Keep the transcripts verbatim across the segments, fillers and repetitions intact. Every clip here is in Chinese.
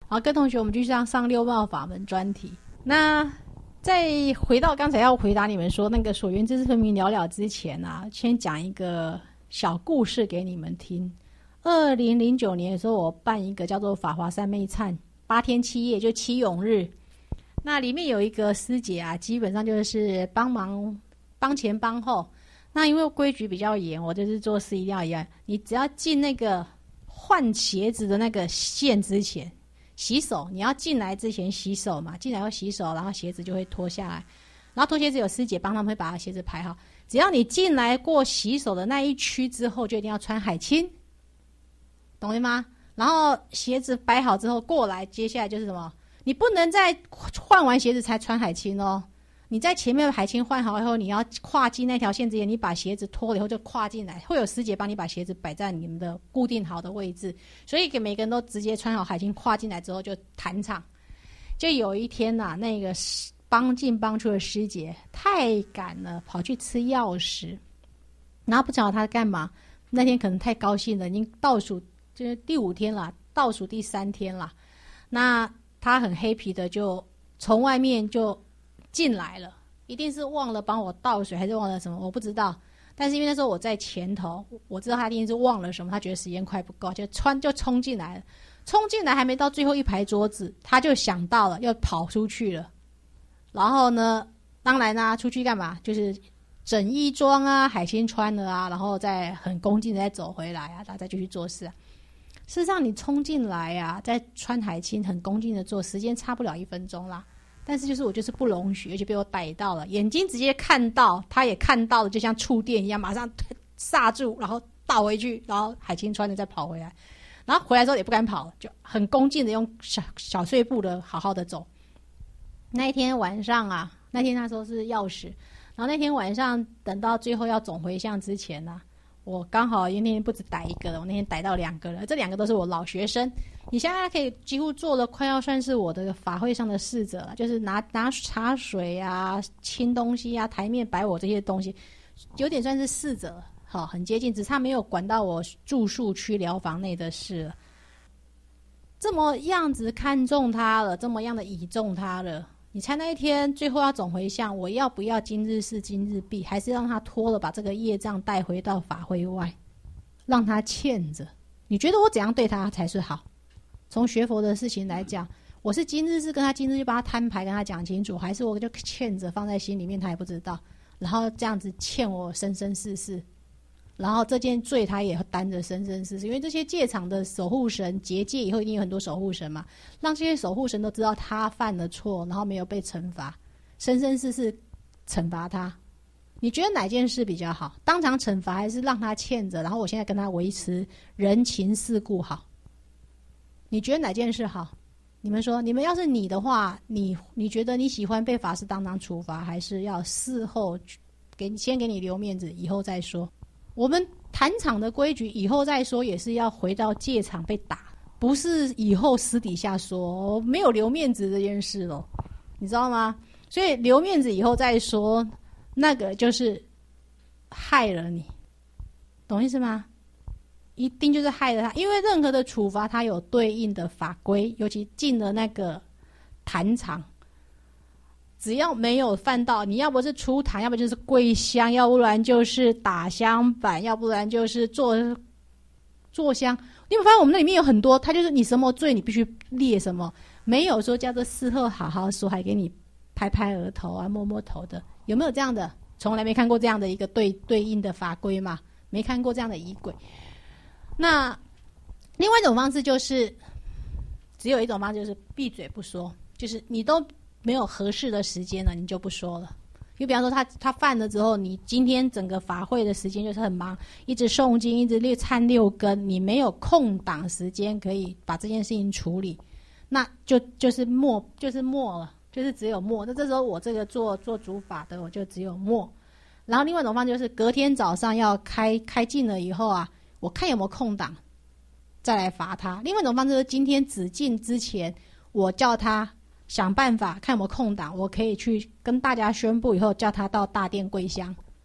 好，跟同学我们继续上上六茂法门专题。那再回到刚才要回答你们说那个所缘知识分明了了之前啊，先讲一个小故事给你们听。二零零九年的时候，我办一个叫做法华三昧忏八天七夜，就七永日。那里面有一个师姐啊，基本上就是帮忙帮前帮后。那因为规矩比较严，我就是做事一定要一样，你只要进那个换鞋子的那个线之前洗手，你要进来之前洗手嘛，进来要洗手，然后鞋子就会脱下来，然后脱鞋子有师姐帮他们会把鞋子排好。只要你进来过洗手的那一区之后，就一定要穿海青，懂了吗？然后鞋子摆好之后过来，接下来就是什么？你不能再换完鞋子才穿海青哦。你在前面海青换好以后，你要跨进那条线之前，你把鞋子脱了以后就跨进来，会有师姐帮你把鞋子摆在你们的固定好的位置，所以给每个人都直接穿好海青跨进来之后就弹场。就有一天啊，那个帮进帮出的师姐太赶了，跑去吃钥匙，然后不知道她干嘛。那天可能太高兴了，已经倒数就是第五天了，倒数第三天了。那她很黑皮的就从外面就进来了，一定是忘了帮我倒水，还是忘了什么，我不知道。但是因为那时候我在前头，我知道他一定是忘了什么，他觉得时间快不够，就穿就冲进来了。冲进来还没到最后一排桌子，他就想到了要跑出去了。然后呢，当然呢，出去干嘛？就是整衣装啊，海鲜穿了啊，然后再很恭敬的再走回来啊，他再继续做事啊。事实上，你冲进来啊，再穿海青，很恭敬的做，时间差不了一分钟啦。但是就是我就是不容许，而且被我逮到了，眼睛直接看到，他也看到了，就像触电一样，马上刹住，然后倒回去，然后海青穿着再跑回来，然后回来之后也不敢跑，就很恭敬的用小小碎步的好好的走。那一天晚上啊，那天那时候是钥匙，然后那天晚上等到最后要总回向之前啊，我刚好因为那天不止逮一个了，我那天逮到两个了，这两个都是我老学生。你现在可以几乎做了，快要算是我的法会上的侍者了，就是拿拿茶水啊、清东西啊、台面摆我这些东西，有点算是侍者，好，很接近，只差没有管到我住宿区疗房内的事了。这么样子看重他了，这么样的倚重他了，你猜那一天最后要总回向，我要不要今日事今日毕，还是让他拖了把这个业障带回到法会外，让他欠着？你觉得我怎样对他才是好？从学佛的事情来讲，我是今日是跟他今日就把他摊牌跟他讲清楚，还是我就欠着放在心里面他也不知道，然后这样子欠我生生世世，然后这件罪他也担着生生世世。因为这些戒场的守护神结界以后一定有很多守护神嘛，让这些守护神都知道他犯了错，然后没有被惩罚，生生世世惩罚他。你觉得哪件事比较好？当场惩罚还是让他欠着，然后我现在跟他维持人情世故好？你觉得哪件事好？你们说，你们要是你的话，你你觉得你喜欢被法师当场处罚，还是要事后给先给你留面子，以后再说？我们谈场的规矩，以后再说也是要回到戒场被打，不是以后私底下说，没有留面子这件事咯，你知道吗？所以留面子以后再说，那个就是害了你，懂意思吗？一定就是害了他，因为任何的处罚它有对应的法规，尤其进了那个坛场，只要没有犯到，你要不是出坛，要不就是跪香，要不然就是打香板，要不然就是做做香。你有没有发现我们那里面有很多，他就是你什么罪你必须列什么，没有说叫做事后好好说，还给你拍拍额头啊、摸摸头的，有没有这样的？从来没看过这样的一个对对应的法规嘛，没看过这样的仪轨。那另外一种方式就是，只有一种方式就是闭嘴不说，就是你都没有合适的时间了，你就不说了。就比方说他他犯了之后，你今天整个法会的时间就是很忙，一直诵经，一直六忏六根，你没有空档时间可以把这件事情处理，那就就是默就是默了，就是只有默。那这时候我这个做做主法的，我就只有默。然后另外一种方式就是隔天早上要开开禁了以后啊，我看有没有空档，再来罚他。另外一种方式是今天止境之前，我叫他想办法看有没有空档，我可以去跟大家宣布以后，叫他到大殿跪香。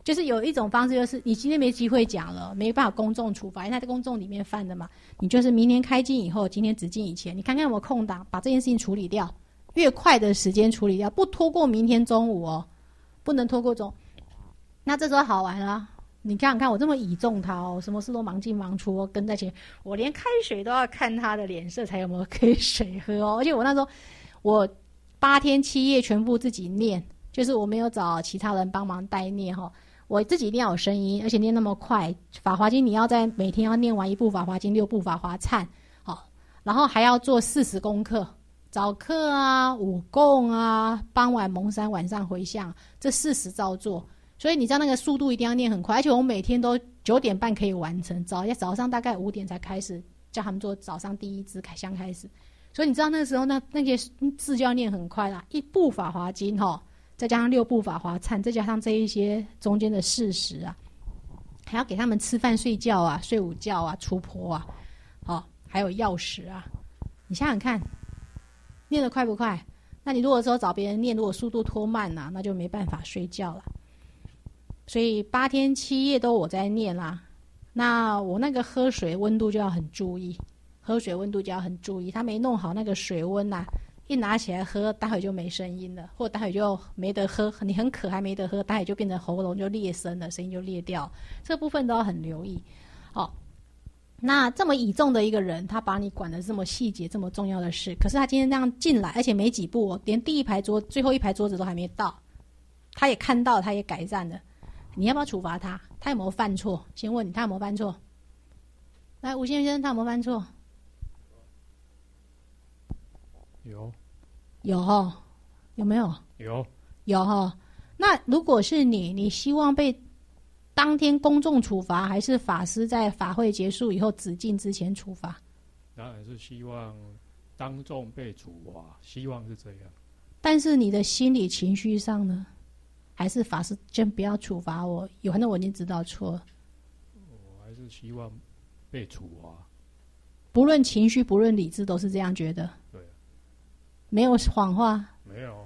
就是有一种方式，就是你今天没机会讲了，没办法公众处罚，因为它在公众里面犯的嘛。你就是明年开禁以后，今天止禁以前，你看看有没有空档，把这件事情处理掉，越快的时间处理掉，不拖过明天中午哦，不能拖过中。那这时候好玩了，你看看我这么倚重他哦，什么事都忙进忙出哦，跟在前，我连开水都要看他的脸色才有没有可以水喝哦。而且我那时候我八天七夜全部自己念，就是我没有找其他人帮忙代念哈。我自己一定要有声音，而且念那么快。法华经你要在每天要念完一部法华经，六部法华忏，好，然后还要做四十功课，早课啊、午供啊、傍晚蒙山、晚上回向，这四十照做。所以你知道那个速度一定要念很快，而且我每天都九点半可以完成，早早上大概五点才开始叫他们做早上第一支开香开始。所以你知道那个时候那那些字就要念很快啦，一部法华经哈。再加上六部法华忏，再加上这一些中间的事实啊，还要给他们吃饭、睡觉啊、睡午觉啊、出婆啊，哦，还有钥匙啊。你想想看，念得快不快？那你如果说找别人念，如果速度拖慢啊，那就没办法睡觉了。所以八天七夜都我在念啦。那我那个喝水温度就要很注意，喝水温度就要很注意，他没弄好那个水温啊。一拿起来喝，待会就没声音了，或待会就没得喝。你很渴还没得喝，待会就变成喉咙就裂声了，声音就裂掉。这部分都要很留意。哦，那这么倚重的一个人，他把你管得这么细节、这么重要的事，可是他今天这样进来，而且没几步，连第一排桌、最后一排桌子都还没到，他也看到，他也改善了。你要不要处罚他？他有没有犯错？先问你，他有没有犯错？来，吴先生，他有没有犯错？ 有， 有齁，有没有？ 有， 有齁。那如果是你，你希望被当天公众处罚，还是法师在法会结束以后止禁之前处罚？ 当然是希望当众被处罚，希望是这样。 但是你的心理情绪上呢？还是法师先不要处罚我？有可能我已经知道错了。 我还是希望被处罚。 不论情绪，不论理智，都是这样觉得。 对。 没有谎话， 没有。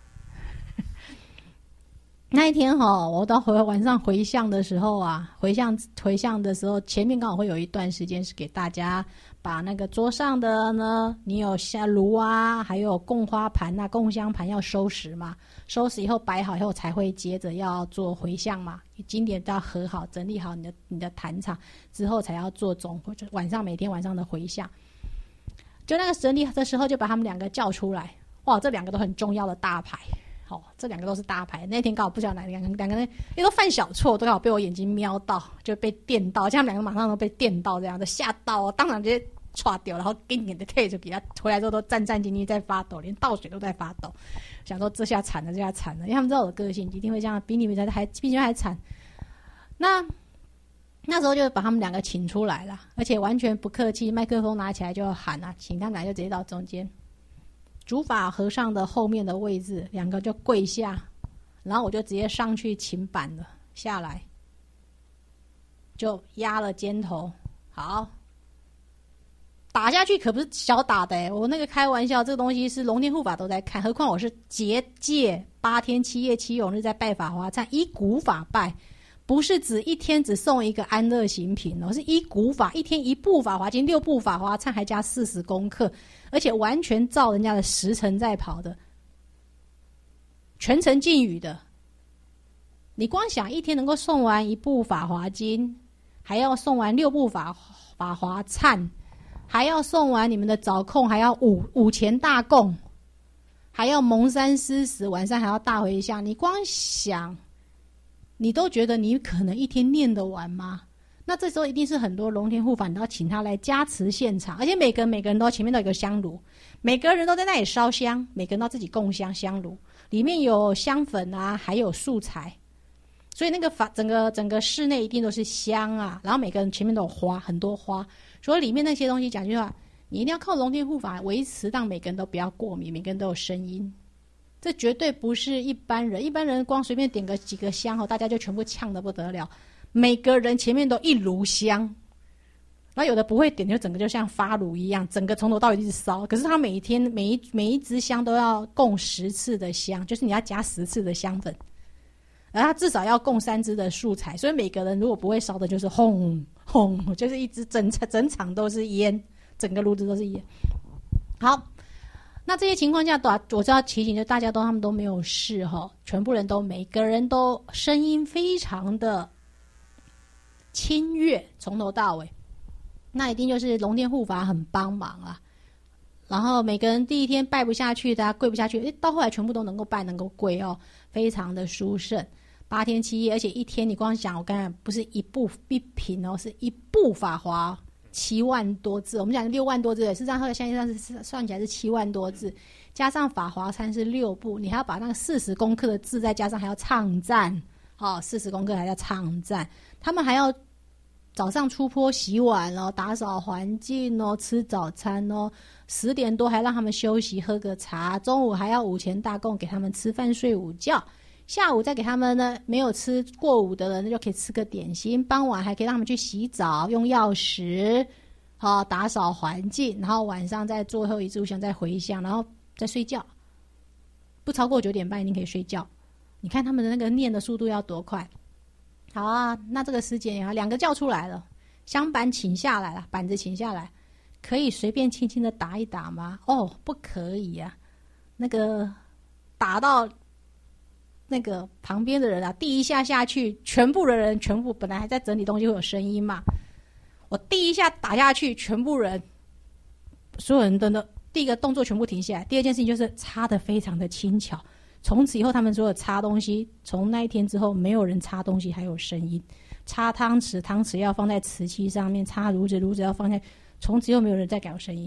那一天哈，我到回晚上回向的时候啊，回向回向的时候，前面刚好会有一段时间是给大家把那个桌上的呢，你有下炉啊，还有供花盘啊、供香盘要收拾嘛，收拾以后摆好以后才会接着要做回向嘛，经典都要合好、整理好你的你的坛场之后，才要做总就晚上每天晚上的回向。就那个整理的时候，就把他们两个叫出来。哇，这两个都很重要的大牌，哦，这两个都是大牌。那天刚好不知道哪两个两个人，因为都犯小错，都刚好被我眼睛瞄到，就被电到，这样两个马上都被电到，这样的吓到哦，当场直接唰掉，然后给你的退就给他回来之后都战战兢兢在发抖，连倒水都在发抖，想说这下惨了，这下惨了，因为他们知道我的个性，一定会这样，比你们还比你们还惨。那。那时候就把他们两个请出来了，而且完全不客气，麦克风拿起来就喊啊，请他们俩就直接到中间，主法和尚的后面的位置，两个就跪下，然后我就直接上去请板了，下来就压了肩头，好，打下去可不是小打的欸，我那个开玩笑，这个东西是龙天护法都在看，何况我是结界八天七夜七永日在拜法华忏，依古法拜。不是指一天只送一个安乐行品哦，是依古法，一天一部法华经，六部法华忏，还加四十功课，而且完全照人家的时辰在跑的，全程禁语的。你光想一天能够送完一部法华经，还要送完六部法法华忏，还要送完你们的早控，还要午午前大供，还要蒙山施食，晚上还要大回向，你光想。你都觉得你可能一天念得完吗？那这时候一定是很多龙天护法，你都要请他来加持现场，而且每个人每个人都前面都有一个香炉，每个人都在那里烧香，每个人都自己供香香炉，里面有香粉啊，还有素材，所以那个法整个整个室内一定都是香啊，然后每个人前面都有花，很多花，所以里面那些东西讲句话，你一定要靠龙天护法维持，让每个人都不要过敏，每个人都有声音。这绝对不是一般人，一般人光随便点个几个香，大家就全部呛得不得了。每个人前面都一炉香，然后有的不会点，就整个就像发炉一样，整个从头到尾一直烧。可是他每一天每一每一支香都要供十次的香，就是你要加十次的香粉， 而他至少要供三支的素材，所以每个人如果不会烧的，就是轰轰，就是一直整整场都是烟，整个炉子都是烟。好，那这些情况下，我知道提醒就大家都他们都没有事哈，全部人都每个人都声音非常的清越，从头到尾，那一定就是龙天护法很帮忙啊。然后每个人第一天拜不下去的、跪不下去，诶，到后来全部都能够拜，能够跪哦，非常的殊胜。八天七夜，而且一天你光想，我刚才不是一部一品哦，是一部法华七万多字，我们讲六万多字，事实上后来现在是算起来是七万多字，加上法华参是六部，你还要把那个四十功课的字再加上，还要唱赞，哦，四十功课还要唱赞，他们还要早上出坡洗碗哦，打扫环境哦，吃早餐哦，十点多还让他们休息喝个茶，中午还要午前大供给他们吃饭睡午觉。下午再给他们呢，没有吃过午的人就可以吃个点心，傍晚还可以让他们去洗澡用药食，好打扫环境，然后晚上再最后一炷香再回向，然后再睡觉，不超过九点半一定可以睡觉。你看他们的那个念的速度要多快。好啊，那这个时间啊，两个叫出来了，香板请下来了，板子请下来，可以随便轻轻的打一打吗？哦，不可以啊，那个打到那个旁边的人啊，第一下下去，全部的人全部本来还在整理东西会有声音嘛，我第一下打下去，全部人所有人都的第一个动作全部停下来，第二件事情就是擦得非常的轻巧。从此以后他们所有擦东西，从那一天之后没有人擦东西还有声音，擦汤匙汤匙要放在瓷器上面，擦炉子炉子要放在，从此以后没有人再搞声音。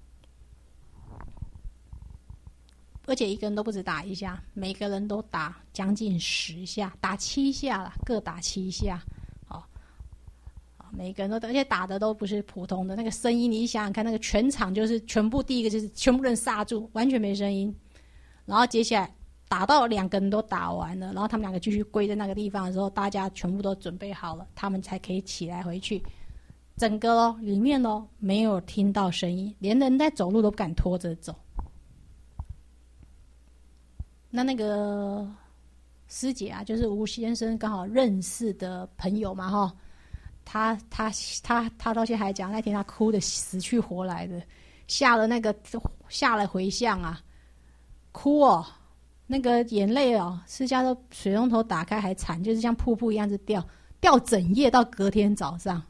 而且一个人都不止打一下，每个人都打将近十下，打七下啦，各打七下，好，每个人都，而且打的都不是普通的那个声音，你想想看，那个全场就是全部第一个就是全部人刹住，完全没声音，然后接下来打到两个人都打完了，然后他们两个继续跪在那个地方的时候，大家全部都准备好了，他们才可以起来回去。整个哦里面哦没有听到声音，连人在走路都不敢拖着走。那那个师姐啊，就是吴先生刚好认识的朋友嘛，哈，他他他他到现在还讲，那天他哭得死去活来的，下了那个下了回向啊，哭哦，那个眼泪哦，私家都水龙头打开还惨，就是像瀑布一样子掉，掉整夜到隔天早上，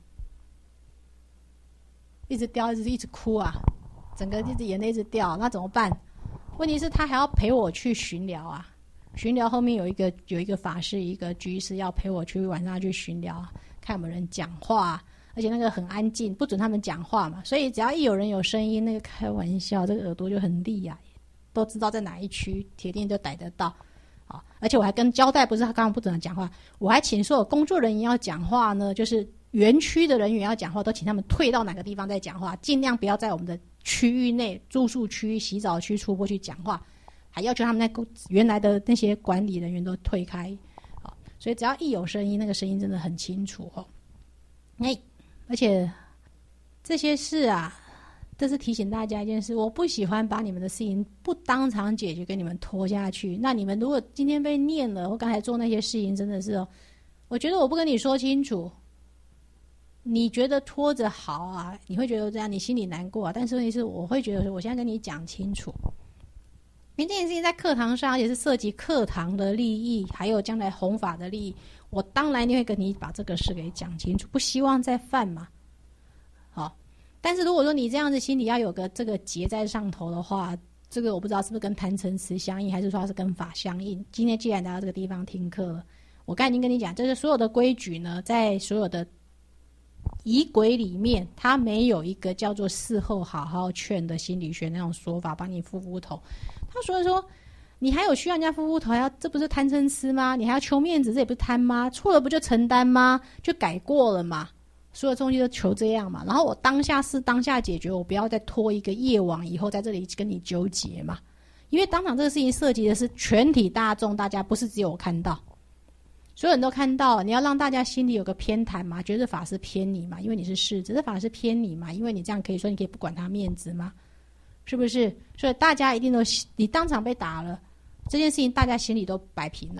一直掉，一直一直哭啊，整个一直眼泪一直掉，那怎么办？问题是他还要陪我去巡疗啊，巡疗后面有一个有一个法师，一个居士要陪我去晚上去巡疗，看有没有人讲话，而且那个很安静，不准他们讲话嘛，所以只要一有人有声音，那个开玩笑，这个耳朵就很利啊，都知道在哪一区，铁定就逮得到。好，而且我还跟交代，不是他刚刚不准讲话，我还请所有工作人员要讲话呢，就是园区的人员要讲话，都请他们退到哪个地方再讲话，尽量不要在我们的区域内、住宿区、洗澡区、出坡去讲话，还要求他们那原来的那些管理人员都退开。好，所以只要一有声音，那个声音真的很清楚哦。哎，而且这些事啊，这是提醒大家一件事，我不喜欢把你们的事情不当场解决，给你们拖下去。那你们如果今天被念了，我刚才做那些事情，真的是哦，我觉得我不跟你说清楚，你觉得拖着好啊，你会觉得这样，你心里难过啊。但是问题是，我会觉得我现在跟你讲清楚，因为这件事情在课堂上，也是涉及课堂的利益，还有将来弘法的利益，我当然一定会跟你把这个事给讲清楚，不希望再犯嘛。好，但是如果说你这样子心里要有个这个结在上头的话，这个我不知道是不是跟贪嗔痴相应，还是说它是跟法相应。今天既然来到这个地方听课了，我刚才已经跟你讲，就是所有的规矩呢，在所有的仪轨里面，它没有一个叫做事后好好劝的心理学那种说法，帮你敷敷头。他所以说，你还有需要人家敷敷头，要这不是贪嗔痴吗？你还要求面子，这也不是贪吗？错了不就承担吗？就改过了嘛。所有东西都求这样嘛。然后我当下是当下解决，我不要再拖一个夜往以后在这里跟你纠结嘛。因为当场这个事情涉及的是全体大众，大家不是只有我看到。所有人都看到，你要让大家心里有个偏袒嘛，觉得法师偏你嘛，因为你是世子，这法师偏你嘛，因为你这样可以说你可以不管他面子嘛，是不是？所以大家一定都，你当场被打了，这件事情大家心里都摆平了，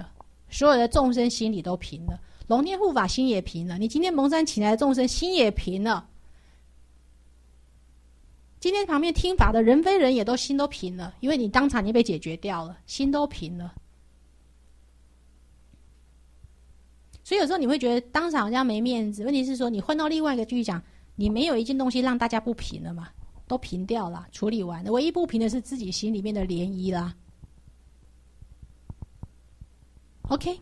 所有的众生心里都平了，龙天护法心也平了，你今天蒙山请来的众生心也平了，今天旁边听法的人非人也都心都平了，因为你当场你被解决掉了，心都平了。所以有时候你会觉得当场好像没面子，问题是说你换到另外一个句讲，你没有一件东西让大家不平了嘛，都平掉了，处理完了，唯一不平的是自己心里面的涟漪啦。OK，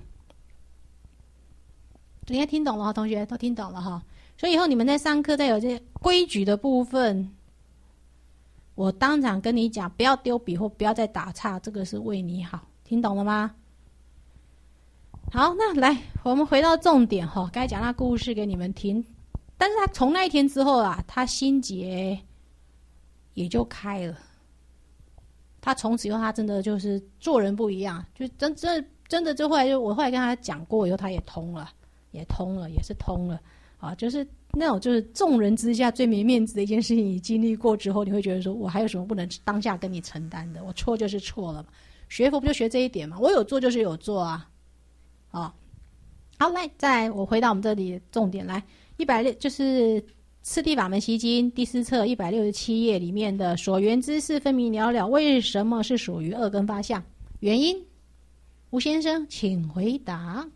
你应该听懂了哈，同学都听懂了哈。所以以后你们在上课再有这些规矩的部分，我当场跟你讲，不要丢笔或不要再打岔，这个是为你好，听懂了吗？好，那来我们回到重点哈，刚才讲那故事给你们听。但是他从那一天之后啊，他心结也就开了。他从此以后，他真的就是做人不一样，就真真真的就后来就我后来跟他讲过以后，他也通了，也通了，也是通了啊，就是那种就是众人之下最没面子的一件事情，你经历过之后，你会觉得说我还有什么不能当下跟你承担的？我错就是错了嘛，学佛不就学这一点嘛？我有做就是有做啊。哦，好，来，再来，我回到我们这里重点来，一百六就是《次第法门习经》第四册一百六十七页里面的所缘之事分明了了，为什么是属于恶根发相？原因，吴先生，请回答。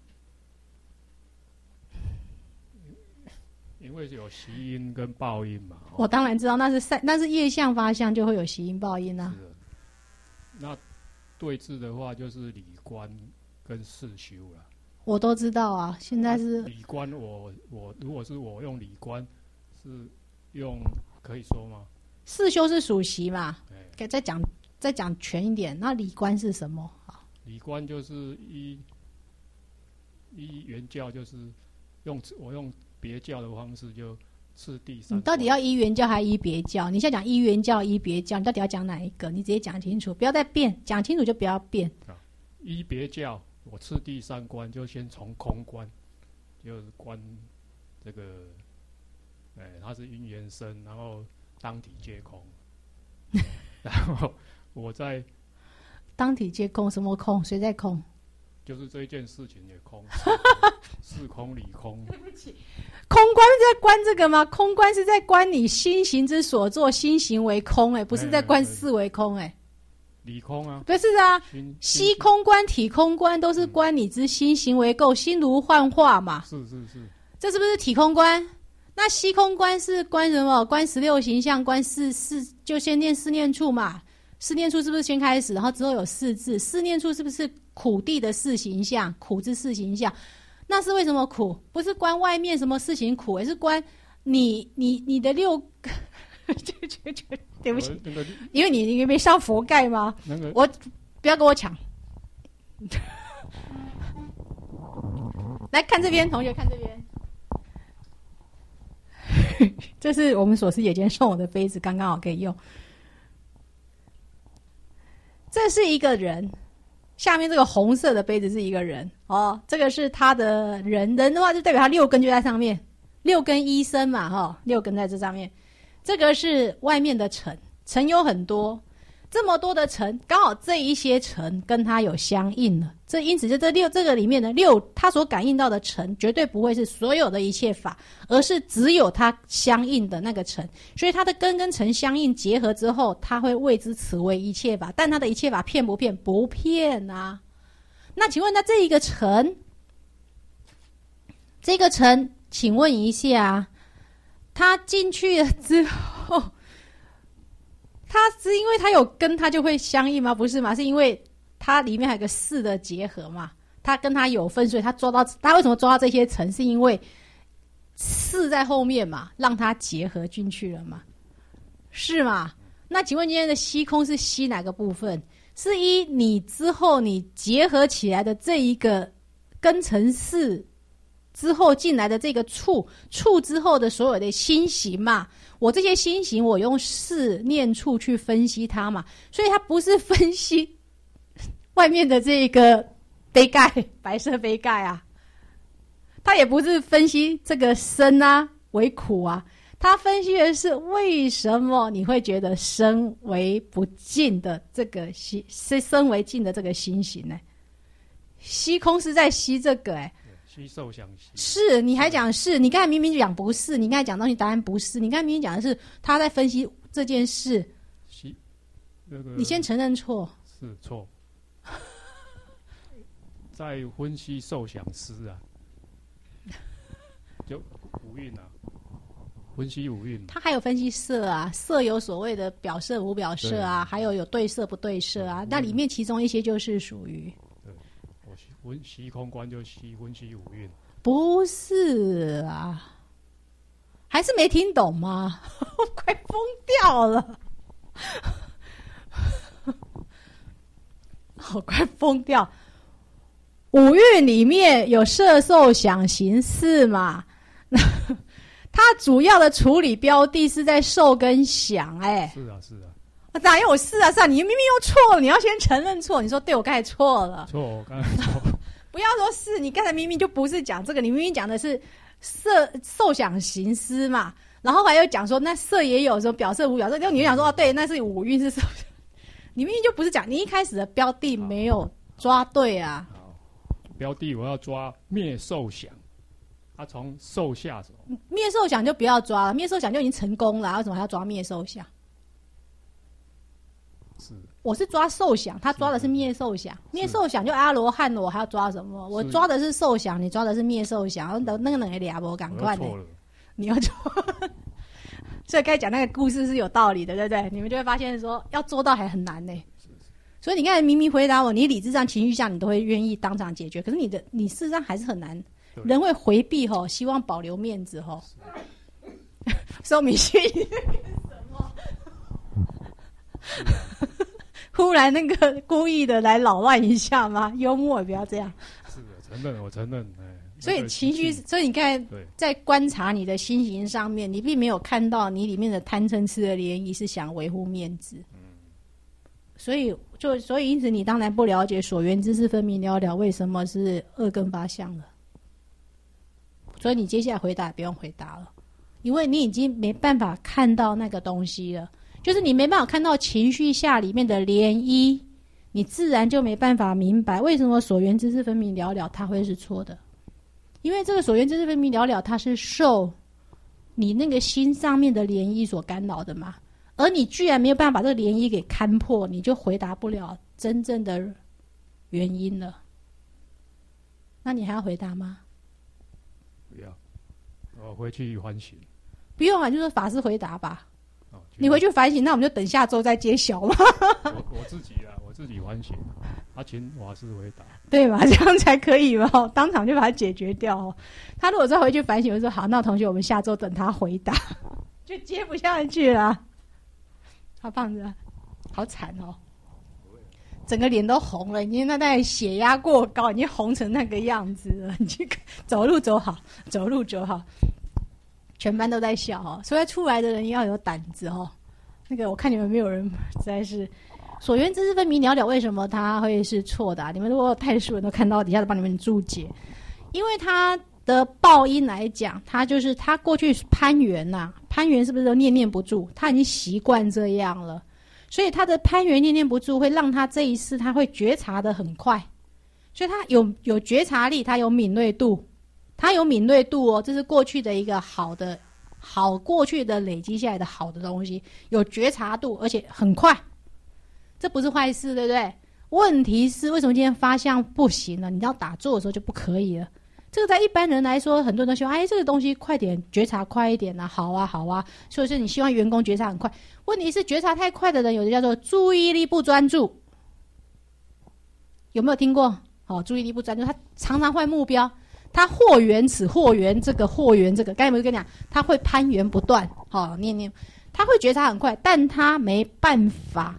因为有习因跟报因嘛。 我当然知道，那是善，那是业相发相就会有习因报因啊。 那对治的话，就是理观跟事修了。 我都知道啊，现在是理观我，我我如果是我用理观，是用可以说吗？ 事修是属习嘛？哎，再讲再讲全一点，那理观是什么？ 理观就是依依原教，就是用我用别教的方式就次第三。 你到底要依原教还依别教？你现在讲依原教依别教，你到底要讲哪一个？你直接讲清楚，不要再变，讲清楚就不要变。 啊、依别教。我次第三观就先从空观，就是观这个，哎、欸，它是因缘生，然后当体皆空，然后我在当体皆空，什么空？谁在空？ 就是这一件事情也空，是空理空。 对不起，空观是在观这个吗？空观是在观你心行之所作，心行为空、欸，哎，不是在观事为空、欸，哎。 理空啊， 不是啊，息空观、体空观都是观你之心行为垢，心如幻化嘛。 是是是， 这是不是体空观？那息空观是观什么？观十六形象，观四四，就先念四念处嘛。四念处是不是先开始，然后之后有四字？四念处是不是苦地的四形象？苦之四形象，那是为什么苦？不是观外面什么事情苦，而是观你你你的六。对不起，那个、因为你你没上佛盖吗？那个、我不要跟我抢。来看这边，同学看这边，这是我们所师爷今天送我的杯子，刚刚好可以用。这是一个人，下面这个红色的杯子是一个人哦，这个是他的人，人的话就代表他六根就在上面，六根一生嘛，哈、哦，六根在这上面。这个是外面的尘，尘有很多，这么多的尘，刚好这一些尘跟它有相应了。这因此就这六这个里面的六，它所感应到的尘，绝对不会是所有的一切法，而是只有它相应的那个尘。所以它的根跟尘相应结合之后，它会谓之此为一切法。但它的一切法骗不骗？不骗啊。那请问，那这一个尘，这个尘，请问一下。他进去了之后，他是因为他有根，他就会相应吗？不是嘛？是因为它里面还有个四的结合嘛？他跟他有分，所以他抓到他为什么抓到这些层？是因为四在后面嘛，让它结合进去了嘛？是嘛？那请问今天的吸空是吸哪个部分？是依你之后你结合起来的这一个根尘四。之后进来的这个处，处之后的所有的心行嘛，我这些心行，我用四念处去分析它嘛，所以它不是分析外面的这个杯盖，白色杯盖啊，它也不是分析这个生啊为苦啊，它分析的是为什么你会觉得生为不净的这个心，是生为净的这个心行呢？ 吸空是在吸这个哎、欸， 吸受想吸。 是，你还讲是，你刚才明明就讲不是，你刚才讲东西答案不是，你刚才明明讲的是他在分析这件事。 吸，那个你先承认错。 是错。在分析受想思啊，就五蕴啊，分析五蕴。 他还有分析色啊，色有所谓的表色无表色啊，还有有对色不对色啊，那里面其中一些就是属于。 对，我分析空观就析分析五蕴。 不是啊，还是没听懂吗？我快疯掉了，我快疯掉。五蕴里面有色受想行识嘛，它主要的处理标的是在受跟想。哎、欸， 是啊是啊， 哪有是啊是啊，你明明又错了，你要先承认错。你说对，我刚才错了， 错，我刚才错。 不要说是，你刚才明明就不是讲这个，你明明讲的是色受想行识嘛，然后还有讲说那色也有什么表色无表色，就你就讲说哦对，那是五蕴是受想，你明明就不是讲，你一开始的标的没有抓对啊。 标的我要抓灭受想，他、啊、从受下手。 灭受想就不要抓了，灭受想就已经成功了，为什么还要抓灭受想？ 是， 我是抓受想，他抓的是灭受想。灭受想就阿罗汉了，我还要抓什么？我抓的是受想，你抓的是灭受想，那那个两个俩不赶快呢？你要错，所以该讲那个故事是有道理的，对不对？你们就会发现说要做到还很难呢。所以你刚才明明回答我，你理智上、情绪上你都会愿意当场解决，可是你的你事实上还是很难。人会回避吼，希望保留面子吼。说明虚是什么？忽然那个故意的来扰乱一下吗？幽默也不要这样。 是的，承认，我承认。哎， 所以情绪，所以你刚才在观察你的心情上面，你并没有看到你里面的贪嗔痴的涟漪是想维护面子。嗯。所以就所以因此你当然不了解所缘知识分明了了为什么是二根八相了。所以你接下来回答也不用回答了，因为你已经没办法看到那个东西了，就是你没办法看到情绪下里面的涟漪，你自然就没办法明白为什么所缘知识分明了了它会是错的。因为这个所缘知识分明了了它是受你那个心上面的涟漪所干扰的嘛，而你居然没有办法把这个涟漪给看破，你就回答不了真正的原因了。那你还要回答吗？ 不要，我回去反省。 不用啊，就是法师回答吧。哦、你回去反省，那我们就等下周再揭晓嘛。 我我自己啊，我自己反省，他请法师回答， 对嘛？这样才可以嘛，当场就把它解决掉哦。他如果再回去反省，我说好，那同学，我们下周等他回答，就接不下去了。好胖子，好惨哦，整个脸都红了，已经那在血压过高，已经红成那个样子了。你去走路走好，走路走好，全班都在笑哦。所以出来的人要有胆子哦。那个我看你们没有人，实在是所缘知识分明了了，为什么它会是错的、啊？你们如果太熟人都看到底下都帮你们注解，因为它的报因来讲，它就是它过去攀缘呐、啊，攀缘是不是都念念不住？他已经习惯这样了。所以他的攀缘念念不住，会让他这一世他会觉察得很快，所以他有有觉察力，他有敏锐度，他有敏锐度哦，这是过去的一个好的好过去的累积下来的好的东西，有觉察度，而且很快，这不是坏事，对不对？问题是为什么今天发相不行了？你要打坐的时候就不可以了。这个在一般人来说，很多人都希望，哎，这个东西快点觉察快一点啊，好啊，好啊。所以是你希望员工觉察很快。问题是觉察太快的人，有的叫做注意力不专注，有没有听过？哦，注意力不专注，他常常换目标，他或缘此，或缘这个，或缘这个。刚才有没有跟你讲？他会攀缘不断，好、哦、念念，他会觉察很快，但他没办法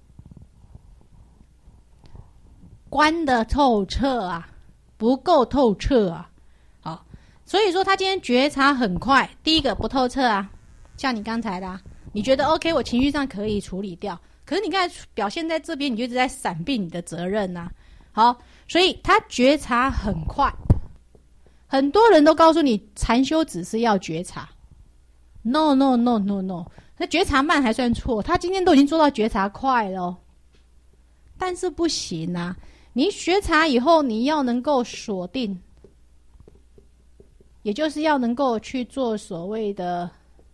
观得透彻啊。不够透彻啊，好，所以说他今天觉察很快，第一个不透彻啊，像你刚才的、啊，你觉得 OK， 我情绪上可以处理掉，可是你刚才表现在这边，你就一直在闪避你的责任呐、啊，好，所以他觉察很快，很多人都告诉你禅修只是要觉察 ，no no no no no， 那觉察慢还算错，他今天都已经做到觉察快了、哦，但是不行啊。 你觉察以后，你要能够锁定，也就是要能够去做所谓的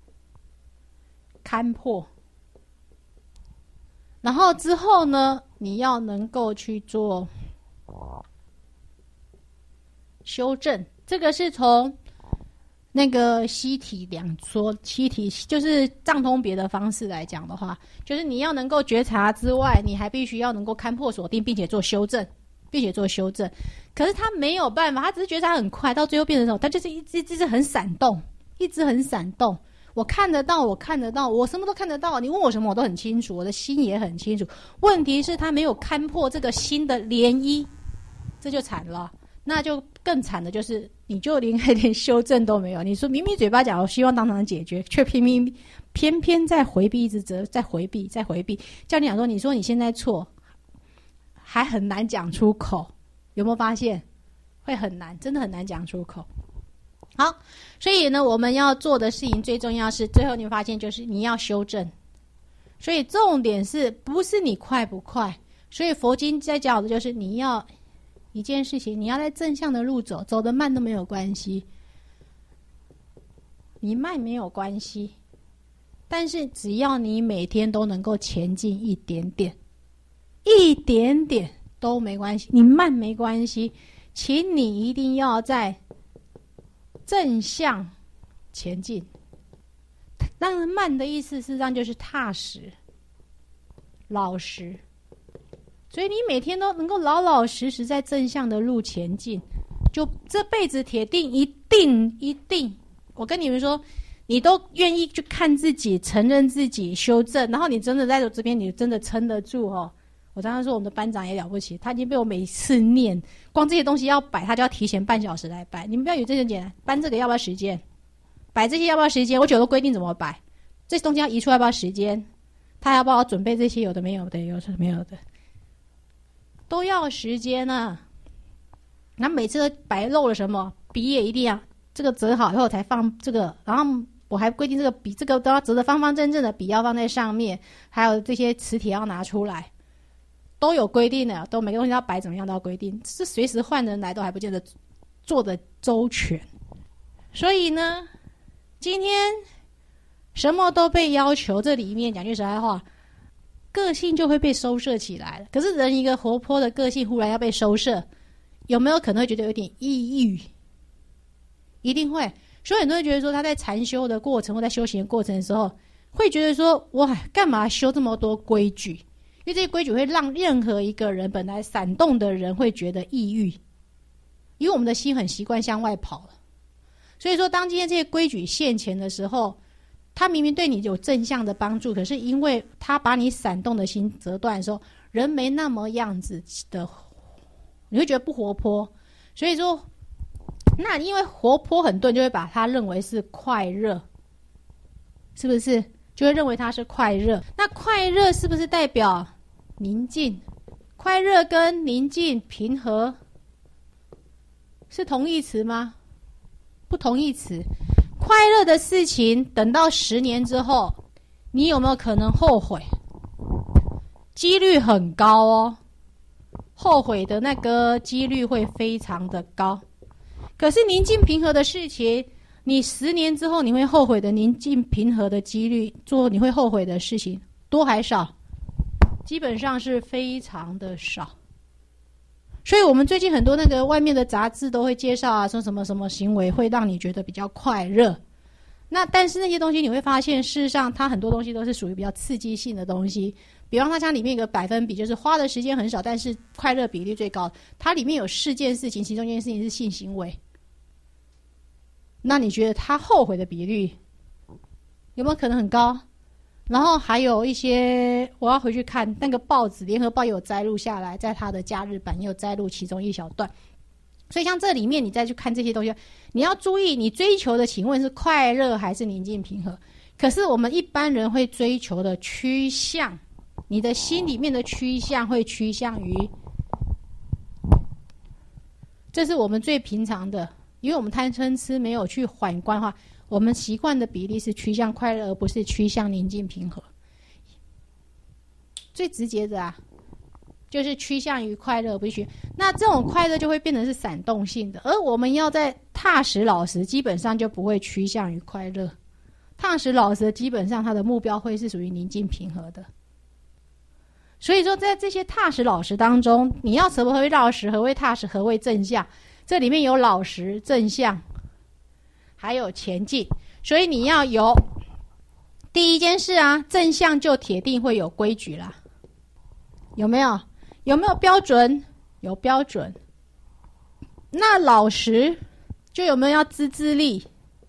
勘破。然后之后呢，你要能够去做修正。这个是从那个西体两说，西体就是藏通别的方式来讲的话，就是你要能够觉察之外，你还必须要能够勘破锁定，并且做修正，并且做修正。可是他没有办法，他只是觉察很快，到最后变成什么？他就是一直一直很闪动，一直很闪动。我看得到，我看得到，我什么都看得到。你问我什么，我都很清楚，我的心也很清楚。问题是，他没有勘破这个心的涟漪，这就惨了。那就更惨的就是，你就连连修正都没有。你说明明嘴巴讲，我希望当场解决，却偏偏偏偏在回避，一直在在回避，在回避。叫你讲说，你说你现在错，还很难讲出口，有没有发现？会很难，真的很难讲出口。好，所以呢，我们要做的事情最重要是，最后你会发现就是你要修正。所以重点是不是你快不快？所以佛经在讲的就是你要一件事情，你要在正向的路走，走得慢都没有关系，你慢没有关系，但是只要你每天都能够前进一点点，一点点都没关系，你慢没关系，请你一定要在正向前进。当然慢的意思事实上就是踏实老实，所以你每天都能够老老实实在正向的路前进，就这辈子铁定一定一定，我跟你们说，你都愿意去看自己，承认自己，修正，然后你真的在我这边你真的撑得住哦。我常常说我们的班长也了不起，他已经被我每次念，光这些东西要摆，他就要提前半小时来摆。你们不要以为这些简单，搬这个要不要时间？摆这些要不要时间？我九都规定怎么摆，这些东西要移出要不要时间？他要不要准备这些有的没有的，有的没有的，都要时间啊。那每次都摆漏了什么？笔也一定要这个折好以后才放这个，然后我还规定这个笔这个都要折得方方正正的，笔要放在上面，还有这些磁铁要拿出来。都有规定的，都每个东西要摆怎么样都要规定，是随时换人来都还不见得做得周全。所以呢，今天什么都被要求，这里面讲句实在话，个性就会被收摄起来了。可是人一个活泼的个性忽然要被收摄，有没有可能会觉得有点抑郁？一定会。所以很多人觉得说他在禅修的过程或在修行的过程的时候，会觉得说哇，干嘛修这么多规矩？因为这些规矩会让任何一个人本来闪动的人会觉得抑郁，因为我们的心很习惯向外跑了。所以说当今天这些规矩现前的时候，他明明对你有正向的帮助，可是因为他把你闪动的心折断的时候，人没那么样子的，你会觉得不活泼。所以说那因为活泼，很多人就会把他认为是快热，是不是就会认为它是快热？那快热是不是代表宁静？快热跟宁静、平和是同义词吗？不同义词。快乐的事情等到十年之后，你有没有可能后悔？几率很高哦，后悔的那个几率会非常的高。可是宁静平和的事情，你十年之后你会后悔的宁静平和的几率，做你会后悔的事情多还少？基本上是非常的少。所以我们最近很多那个外面的杂志都会介绍啊，说什么什么行为会让你觉得比较快乐。那但是那些东西你会发现，事实上它很多东西都是属于比较刺激性的东西。比方它它里面有个百分比，就是花的时间很少，但是快乐比例最高。它里面有四件事情，其中一件事情是性行为。那你觉得他后悔的比率有没有可能很高？然后还有一些，我要回去看那个报纸，联合报有摘录下来，在他的假日版也有摘录其中一小段。所以像这里面你再去看这些东西，你要注意你追求的请问是快乐还是宁静平和？可是我们一般人会追求的趋向，你的心里面的趋向会趋向于，这是我们最平常的，因为我们贪嗔痴没有去反观的话，我们习惯的比例是趋向快乐，而不是趋向宁静平和。最直接的啊， 就是趋向于快乐，不是？那这种快乐就会变成是闪动性的，而我们要在踏实老实，基本上就不会趋向于快乐。踏实老实，基本上它的目标会是属于宁静平和的。所以说，在这些踏实老实当中，你要何谓老实，何谓踏实，何谓正向？这里面有老实、正向，还有前进。所以你要有第一件事啊，正向就铁定会有规矩啦，有没有？有没有标准？有标准。那老实就有没有要自制力？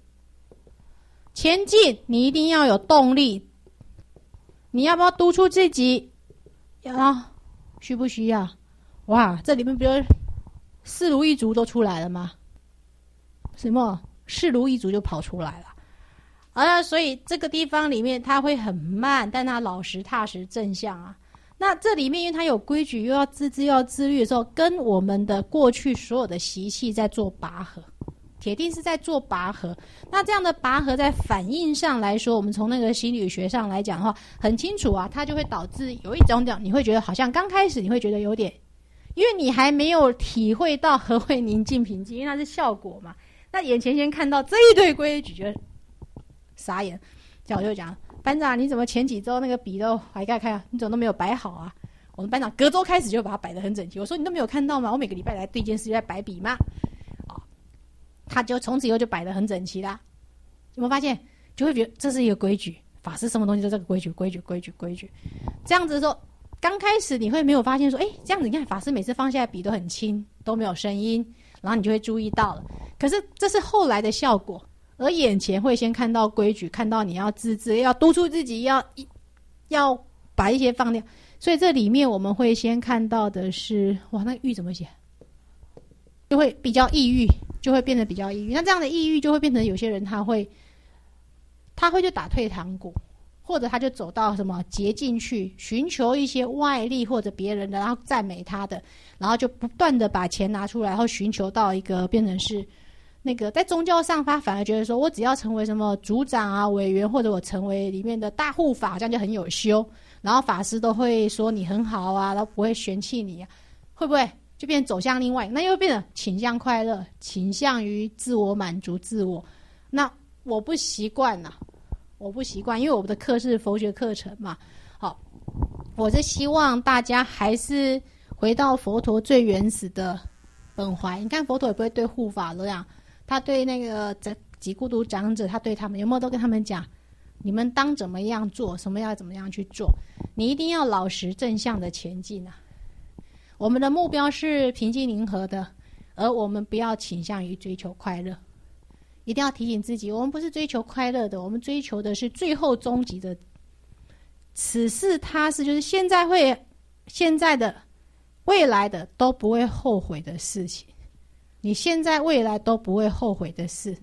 前进你一定要有动力，你要不要督促自己？要，需不需要？哇，这里面不是四如一族都出来了吗？什么四如一族就跑出来了。啊，所以这个地方里面它会很慢，但它老实踏实正向啊。那这里面因为它有规矩，又要自制又要自律的时候，跟我们的过去所有的习气在做拔河，铁定是在做拔河。那这样的拔河在反应上来说，我们从那个心理学上来讲的话，很清楚啊，它就会导致有一种讲，你会觉得好像刚开始你会觉得有点，因为你还没有体会到何谓宁静平静，因为它是效果嘛。那眼前先看到这一堆规矩，觉得傻眼。这样我就讲，班长你怎么前几周那个笔都还盖开啊？你怎么都没有摆好啊？我们班长隔周开始就把它摆得很整齐。我说你都没有看到吗？我每个礼拜来第一件事就在摆笔嘛。哦，他就从此以后就摆得很整齐啦。有没有发现？就会觉得这是一个规矩，法师什么东西都这个规矩，规矩，规矩，规矩。这样子的时候，刚开始你会没有发现说，哎，这样子你看法师每次放下来笔都很轻，都没有声音，然后你就会注意到了。可是这是后来的效果。而眼前会先看到规矩，看到你要自制，要督促自己，要要把一些放掉。所以这里面我们会先看到的是，哇，那郁怎么写？就会比较抑郁，就会变得比较抑郁。那这样的抑郁就会变成有些人他会，他会就打退堂鼓，或者他就走到什么捷径去，寻求一些外力或者别人的，然后赞美他的，然后就不断的把钱拿出来，然后寻求到一个变成是。那个在宗教上，他反而觉得说，我只要成为什么组长啊、委员，或者我成为里面的大护法，这样就很有修。然后法师都会说你很好啊，然后不会嫌弃你啊，会不会就变成走向另外？那又变成倾向快乐，倾向于自我满足自我。那我不习惯呐，我不习惯，因为我们的课是佛学课程嘛。好，我是希望大家还是回到佛陀最原始的本怀。你看佛陀也不会对护法这样。他对那个几孤独长者，他对他们有没有都跟他们讲，你们当怎么样做，什么要怎么样去做，你一定要老实正向的前进啊！我们的目标是平静宁和的，而我们不要倾向于追求快乐。一定要提醒自己，我们不是追求快乐的，我们追求的是最后终极的。此事他是就是现在会、现在的、未来的都不会后悔的事情。你现在未来都不会后悔的事，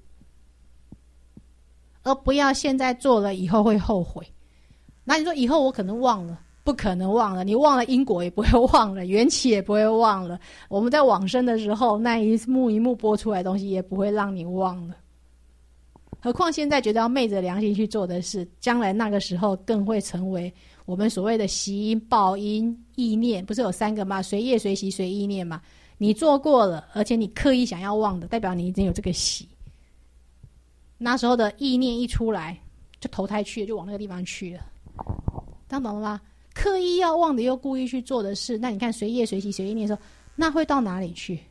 而不要现在做了以后会后悔。那你说以后我可能忘了，不可能忘了，你忘了因果也不会忘了，缘起也不会忘了，我们在往生的时候那一幕一幕播出来的东西也不会让你忘了。何况现在觉得要昧着良心去做的事，将来那个时候更会成为我们所谓的习因、报因、意念，不是有三个吗？随业、随习、随意念嘛。你做过了，而且你刻意想要忘的，代表你已经有这个习。那时候的意念一出来，就投胎去了，就往那个地方去了。这样懂了吗？刻意要忘的又故意去做的事，那你看随业、随习、随意念的时候，那会到哪里去？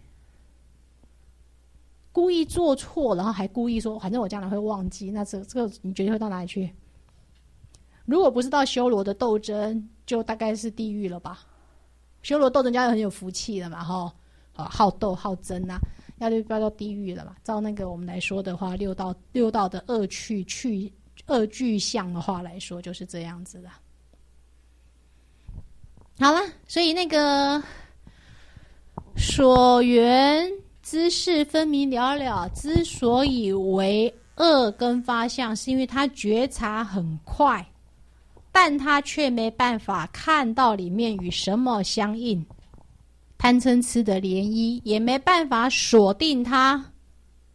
故意做错，然后还故意说，反正我将来会忘记，那这这个你觉得会到哪里去？如果不是到修罗的斗争，就大概是地狱了吧？修罗斗争家很有福气了嘛，哈。啊，好斗好争啊，要就不要到地狱了嘛。照那个我们来说的话，六道六道的恶趣去恶具象的话来说，就是这样子的。好了，所以那个所缘之事分明了了，之所以为恶跟发相，是因为他觉察很快，但他却没办法看到里面与什么相应。贪嗔痴的涟漪也没办法锁定它，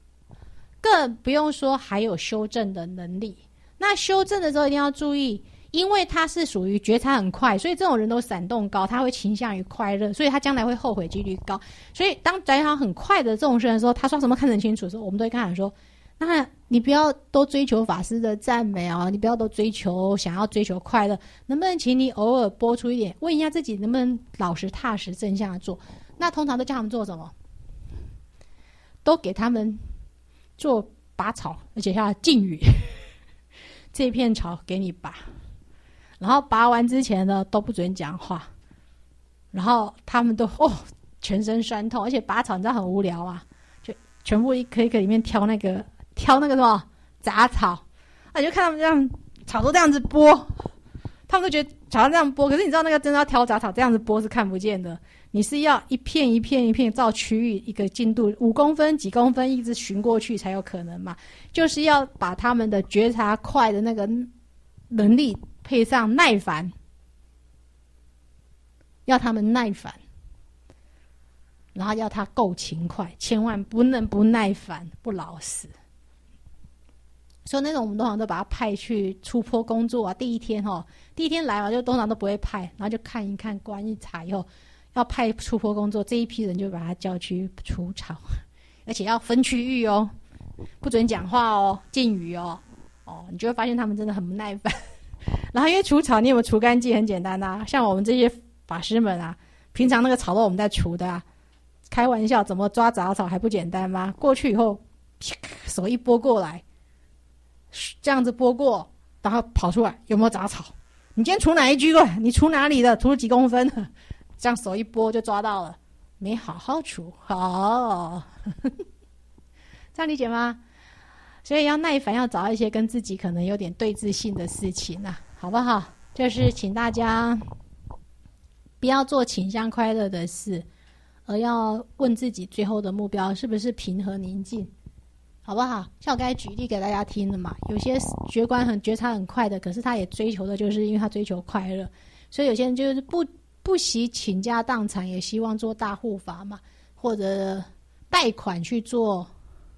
更不用说还有修正的能力。那修正的时候一定要注意， 因为他是属于觉察很快，所以这种人都闪动高，他会倾向于快乐，所以他将来会后悔几率高。所以当觉察很快的这种人的时候，他说什么看得很清楚的时候，我们都会跟他说，那你不要都追求法师的赞美啊，你不要都追求想要追求快乐，能不能请你偶尔播出一点，问一下自己能不能老实踏实正向的做。那通常都叫他们做什么？都给他们做拔草，而且要禁语这片草给你拔，然后拔完之前呢都不准讲话，然后他们都哦全身酸痛，而且拔草你知道很无聊啊，就全部一颗一颗里面挑那个挑那个什么杂草，啊你就看他们这样草都这样子剥，他们都觉得草这样剥，可是你知道那个真的要挑杂草这样子剥是看不见的，你是要一片一片一片照区域一个进度五公分几公分一直巡过去才有可能嘛，就是要把他们的觉察快的那个能力配上耐烦，要他们耐烦，然后要他够勤快，千万不能不耐烦不老实。所以那种我们通常都把他派去出坡工作啊，第一天哦，第一天来嘛就通常都不会派，然后就看一看观一查以后要派出坡工作，这一批人就把他叫去除草，而且要分区域哦，不准讲话哦，禁语哦，哦，你就会发现他们真的很不耐烦。然后因为除草你有没有除干净很简单啊，像我们这些法师们啊，平常那个草都我们在除的啊，开玩笑怎么抓杂草还不简单吗？过去以后手一拨过来，这样子拨过，然后跑出来有没有杂草，你今天除哪一居了，你除哪里的，除了几公分的，这样手一拨就抓到了，没好好除好这样理解吗？所以要耐烦，要找一些跟自己可能有点对峙性的事情啊，好不好？就是请大家不要做倾向快乐的事，而要问自己最后的目标是不是平和宁静，好不好？像我刚才举例给大家听的嘛，有些觉观很觉察很快的，可是他也追求的就是因为他追求快乐，所以有些人就是不不惜倾家荡产也希望做大护法嘛，或者贷款去做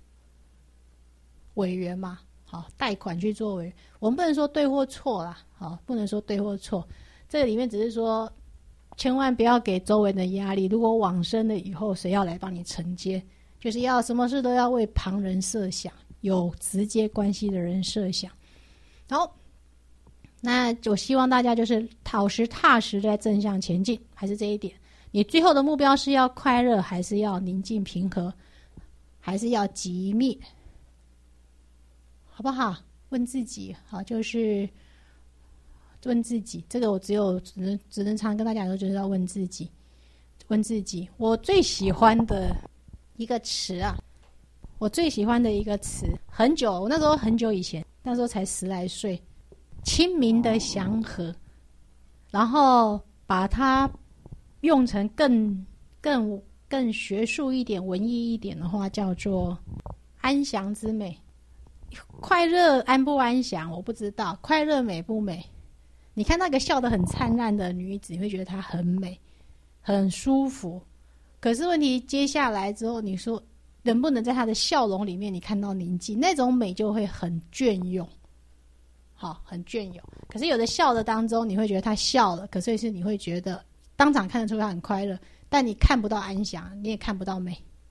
委员嘛，好，贷款去做委员，我们不能说对或错啦，好，不能说对或错，这个里面只是说千万不要给周围的压力，如果往生了以后谁要来帮你承接，就是要什么事都要为旁人设想，有直接关系的人设想。好，那我希望大家就是老实踏实在正向前进，还是这一点，你最后的目标是要快乐，还是要宁静平和，还是要寂灭，好不好？问自己，好，就是问自己，这个我只有只能只能常跟大家说，就是要问自己，问自己。我最喜欢的一个词啊，我最喜欢的一个词，很久，我那时候很久以前，那时候才十来岁，清明的祥和，然后把它用成更更更学术一点、文艺一点的话，叫做安详之美。快乐安不安详我不知道，快乐美不美，你看那个笑得很灿烂的女子，你会觉得她很美很舒服，可是问题接下来之后，你说能不能在她的笑容里面你看到宁静，那种美就会很隽永，好，很隽永。可是有的笑的当中你会觉得她笑了，可是是你会觉得当场看得出她很快乐，但你看不到安详，你也看不到美，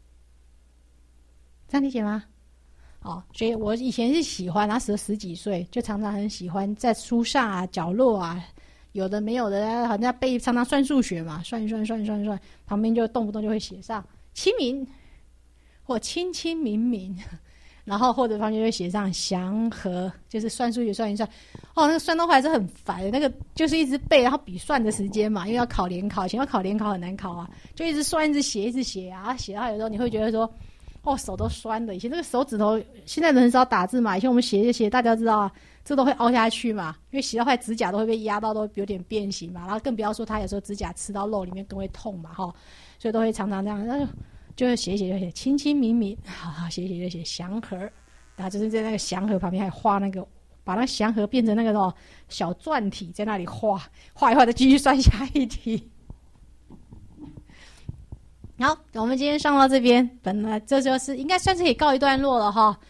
这样理解吗？哦，所以我以前是喜欢，那时候十几岁就常常很喜欢在书上啊、角落啊，有的没有的，好像背常常算数学嘛，算一算算一算算，旁边就动不动就会写上清明或清清明明，然后或者旁边就会写上祥和，就是算数学算一算，哦，那个算到后来是很烦，那个就是一直背，然后比算的时间嘛，因为要考联考，以前要考联考很难考啊，就一直算一直写一直写啊，写到有时候你会觉得说。哦，手都酸的。以前那个手指头，现在人很少打字嘛。以前我们写一写，大家知道啊，这都会凹下去嘛。因为写到后来指甲都会被压到，都有点变形嘛。然后更不要说他有时候指甲吃到肉里面更会痛嘛，哈。所以都会常常这样，那就就写一写就写清清明明，好好写一写就写祥和，然后就是在那个祥和旁边还画那个，把那个祥和变成那个哦小篆体，在那里画，画一画再继续算下一题。好，我们今天上到这边，本来这就是应该算是可以告一段落了哈。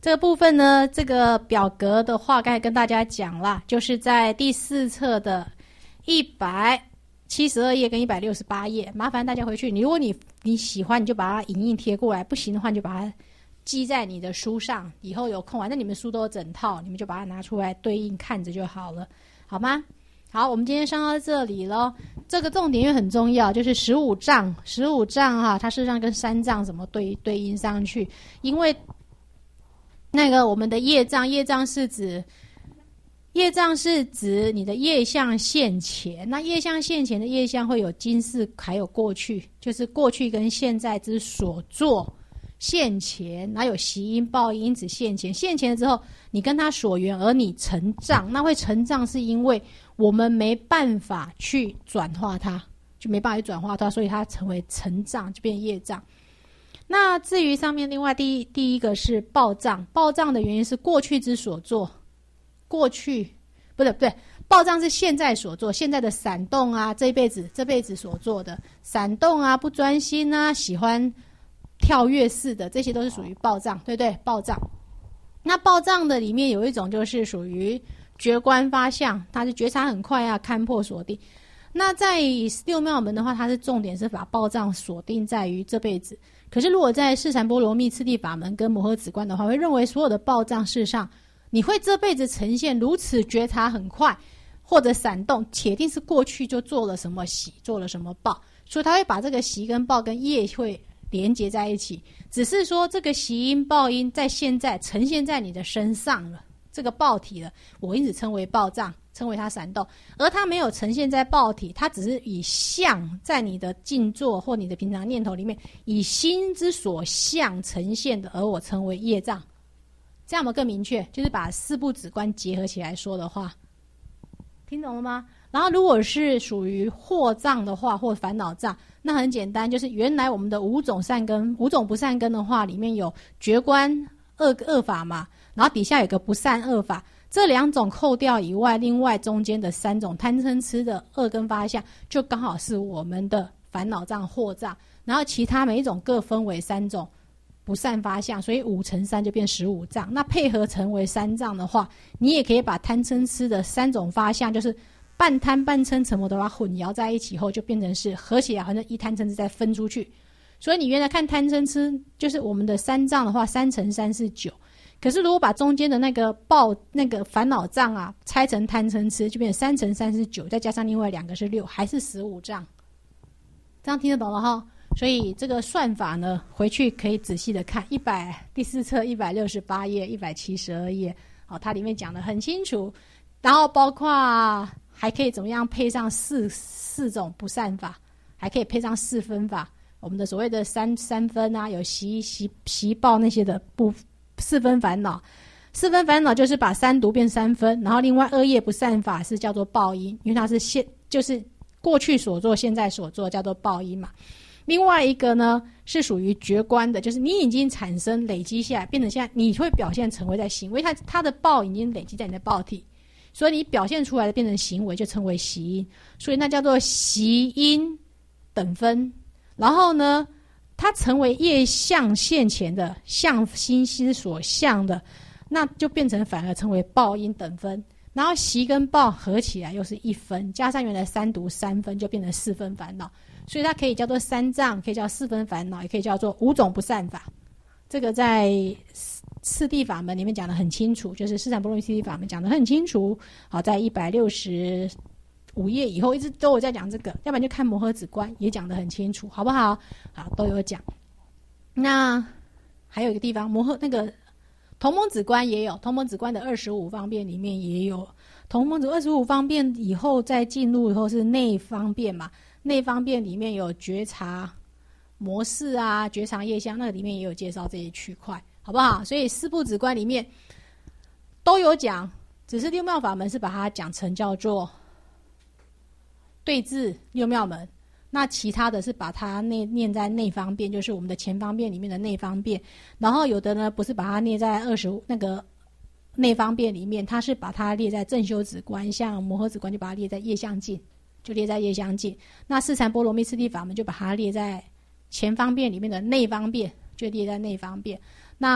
这个部分呢，这个表格的话，刚才跟大家讲了，就是在第四册的一百七十二页跟一百六十八页，麻烦大家回去。你如果你你喜欢，你就把它影印贴过来；不行的话，你就把它记在你的书上。以后有空，反正你们书都有整套，你们就把它拿出来对应看着就好了，好吗？好，我们今天上到这里咯。这个重点也很重要，就是十五丈，十五丈哈、啊，它事实上跟三丈怎么对对应上去？因为那个我们的业障，业障是指业障是指你的业相现前。那业相现前的业相会有今世还有过去，就是过去跟现在之所作现前，然后有习因报因，因此现前。现前了之后，你跟他所缘，而你成障，那会成障是因为我们没办法去转化它，就没办法去转化它，所以它成为成障，就变业障。那至于上面另外第一第一个是报障，报障的原因是过去之所作，过去不对不对，报障是现在所做，现在的闪动啊，这一辈子这辈子所做的闪动啊，不专心啊，喜欢跳跃式的，这些都是属于报障，对不对？报障。那报障的里面有一种就是属于觉观发相，它是觉察很快啊，看破锁定。那在六妙门的话，它是重点是把报障锁定在于这辈子。可是如果在释禅波罗蜜次第法门跟摩诃止观的话，会认为所有的报障事实上你会这辈子呈现如此觉察很快或者闪动，铁定是过去就做了什么喜，做了什么报，所以他会把这个喜跟报跟业会连结在一起，只是说这个喜因报因在现在呈现在你的身上了，这个报体了，我因此称为报障，称为它闪动。而它没有呈现在报体，它只是以相在你的静坐或你的平常念头里面以心之所相呈现的，而我称为业障。这样有没有更明确？就是把四部止观结合起来说的话，听懂了吗？然后如果是属于惑障的话，或烦恼障，那很简单，就是原来我们的五种善根，五种不善根的话，里面有觉观恶恶法嘛，然后底下有个不善恶法，这两种扣掉以外，另外中间的三种贪嗔痴的恶根发相，就刚好是我们的烦恼障、惑障，然后其他每一种各分为三种不善发相，所以五乘三就变十五障。那配合成为三障的话，你也可以把贪嗔痴的三种发相，就是半贪半嗔沉默的把它混淆在一起后，就变成是合起来，好像一贪嗔痴再分出去。所以你原来看贪嗔痴就是我们的三障的话，三乘三是九。可是如果把中间的那个报那个烦恼障啊拆成贪嗔痴，就变成三乘三是九，再加上另外两个是六，还是十五障。这样听得懂了哈？所以这个算法呢，回去可以仔细的看一百第四册一百六十八页、一百七十二页，好，它里面讲得很清楚。然后包括还可以怎么样配上四四种不善法，还可以配上四分法。我们的所谓的三三分啊，有习习习报那些的不四分烦恼。四分烦恼就是把三毒变三分，然后另外恶业不善法是叫做报因，因为它是现就是过去所做、现在所做叫做报因嘛。另外一个呢是属于觉观的，就是你已经产生累积下来，变成现在你会表现成为在行为，它它的报已经累积在你的报体，所以你表现出来的变成行为就称为习因，所以那叫做习因等分。然后呢它成为业相现前的相心心所相的，那就变成反而成为报因等分。然后习跟报合起来又是一分，加上原来三毒三分，就变成四分烦恼。所以它可以叫做三障，可以叫四分烦恼，也可以叫做五种不善法。这个在次第法门里面讲得很清楚，就是释禅波罗蜜次第法门讲得很清楚。好，在一百六十五页以后一直都有在讲这个，要不然就看摩诃止观也讲得很清楚，好不好？好，都有讲。那还有一个地方，摩诃那个同盟止观也有，同盟止观的二十五方便里面也有。同盟止二十五方便以后再进入以后是内方便嘛，内方便里面有觉察模式啊，觉察业相，那个里面也有介绍这一区块，好不好？所以四部止观里面都有讲，只是六妙法门是把它讲成叫做对治六妙门，那其他的是把它内念在内方便，就是我们的前方便里面的内方便。然后有的呢不是把它列在二十五那个内方便里面，它是把它列在正修止观，像摩诃止观就把它列在业相境，就列在业相境。那释禅波罗蜜次第法门就把它列在前方便里面的内方便，就列在内方便。那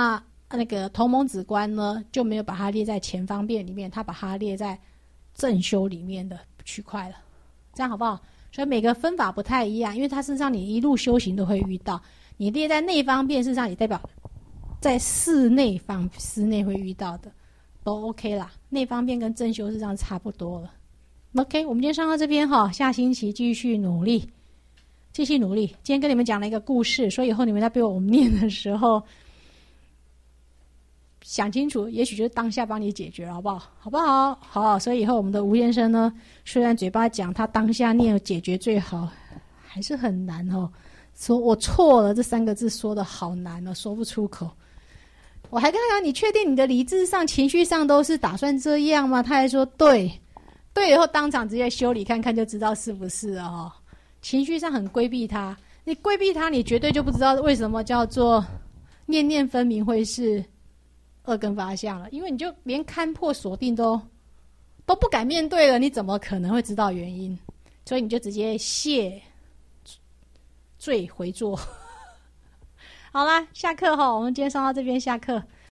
那个同盟子观呢就没有把它列在前方便里面，他把它列在正修里面的区块了，这样好不好？所以每个分法不太一样，因为它事实上你一路修行都会遇到，你列在内方便事实上也代表在室内方室内会遇到的，都 OK 啦。内方便跟正修事实上差不多了。OK， 我们今天上到这边哈，下星期继续努力，继续努力。今天跟你们讲了一个故事，所以以后你们在被我们念的时候，想清楚，也许就是当下帮你解决，好不好？好不好？好，所以以后我们的吴先生呢，虽然嘴巴讲他当下念解决最好，还是很难哦。说我错了这三个字说的好难哦，说不出口。我还跟他讲，你确定你的理智上、情绪上都是打算这样吗？他还说对。对，以后当场直接修理看看就知道是不是了哦。情绪上很规避他，你规避他，你绝对就不知道为什么叫做念念分明会是恶根发相了，因为你就连勘破锁定都都不敢面对了，你怎么可能会知道原因？所以你就直接谢罪回座。好啦，下课哈，我们今天上到这边下课。